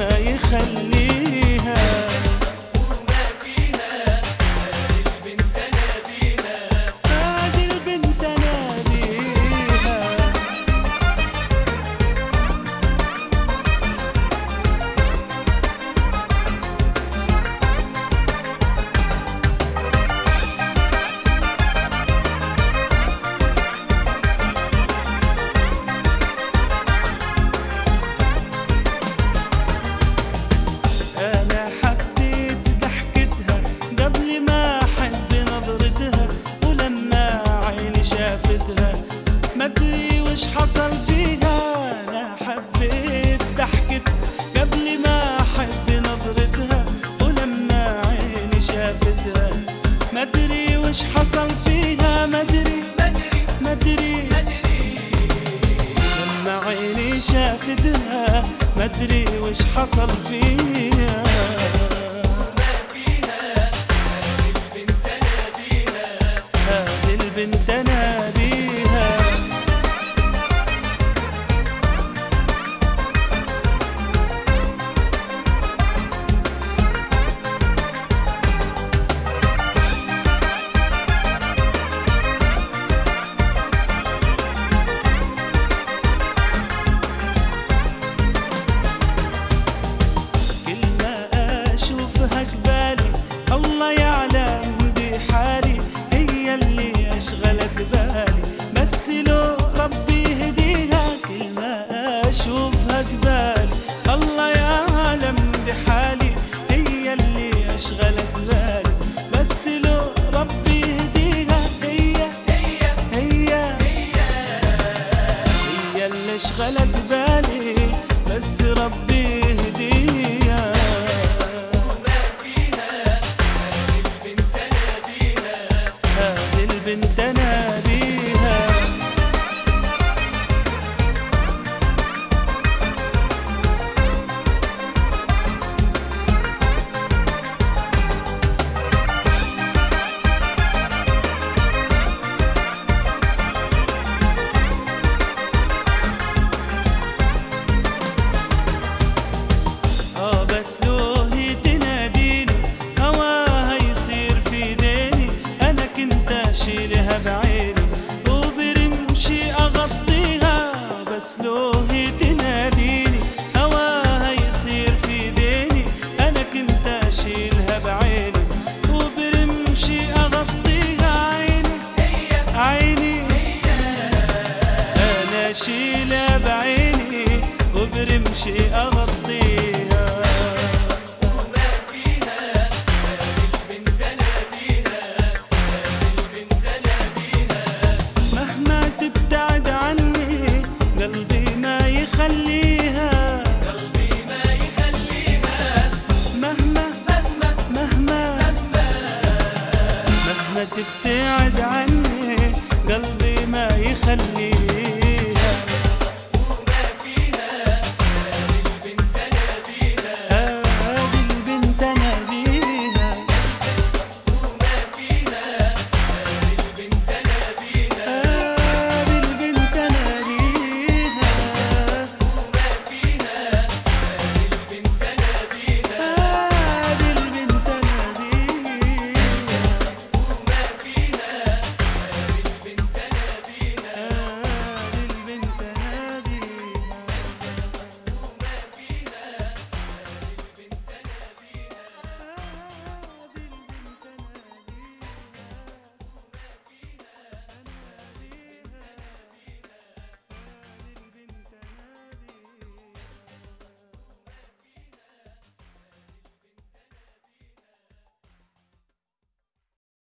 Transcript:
ما يخليها. وما فيها هذه البنت ناديها، هذه البنت ناديها. أنا حبيت ضحكتها قبل ما أحب نظرتها، ولما عيني شافتها ما أدري وش حصل فيها. أنا حبيت ضحكتها قبل ما أحب نظرتها، ولما عيني شافتها ما أدري وش حصل فيها. ما أدري ما أدري لما عيني شافتها ما أدري وش حصل فيها. وما فيها هذه البنت ناديها، هذه البنت ناديها. كل ما أشوفها قبالي الله يعلم بحالي، هي اللي أشغلت بالي بس لو ربي يهديها. كل ما أشوفها قبالي الله يعلم بحالي، هي اللي أشغلت بالي بس لو ربي يهديها. هي اللي أشغلت بالي بس ربي يهديها. وما فيها هذه البنت ناديها، هذه البنت ناديها. بس لو هي تناديني هواها يصير في ديني، أنا كنت أشيلها بعيني وبرمشي أغطيها. بس لو هي تناديني هواها يصير في ديني، أنا كنت أشيلها بعيني وبرمشي أغطيها. عيني أنا أشيلها بعيني وبرمشي أغطيها. وما فيها هذه البنت ناديها، هذه البنت ناديها، مهما تبتعد عني قلبي ما يخليها. قلبي ما يخليها، مهما تبتعد